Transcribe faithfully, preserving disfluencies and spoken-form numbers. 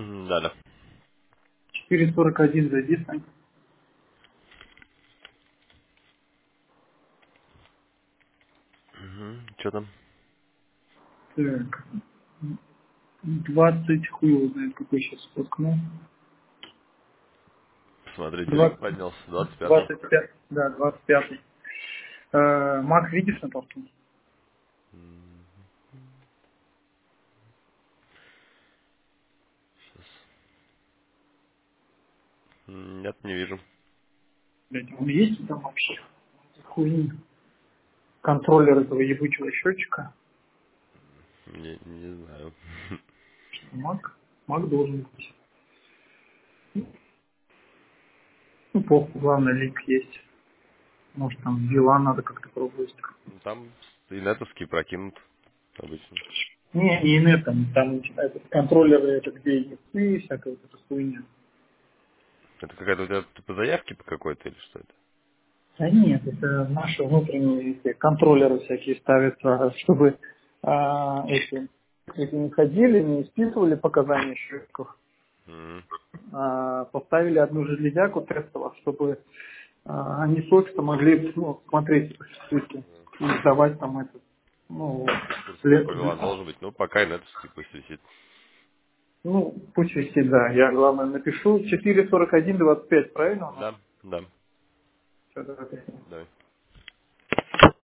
Да, да. четыре сорок один зайди, Сань. Что там? Так, двадцать хуй его знает, какой сейчас споткнул. Смотри, телег двадцать, поднялся. двадцать пятый. двадцать пять, да, двадцать пятый. Э, Мак, видишь на толстом? Сейчас. Нет, не вижу. Блядь, он есть там вообще? Хуйни. Контроллер этого ебучего счетчика. Не, не знаю. Мак? Мак должен быть. Ну, похуй, главное, линк есть. Может, там дела надо как-то пробовать. Там и нетовский прокинут обычно. Не, не инет, там, там этот контроллеры, это где ЕЦИ, всякая вот эта хуйня. Это какая-то у тебя по заявке по какой-то или что это? Да нет, это наши внутренние эти контроллеры всякие ставятся, чтобы а, эти, эти не ходили, не списывали показания счетчиков, М. а поставили одну железяку тестовую, чтобы а, они точно могли ну, смотреть списки и сдавать там это, ну, Курс лет. по глаз должен быть. Ну, пока и нетовский пусть висит. Ну, пусть висит, да. Я, главное, напишу. четыре сорок один двадцать пять, правильно у нас? Да, да. Всё, давай, спасибо. Давай.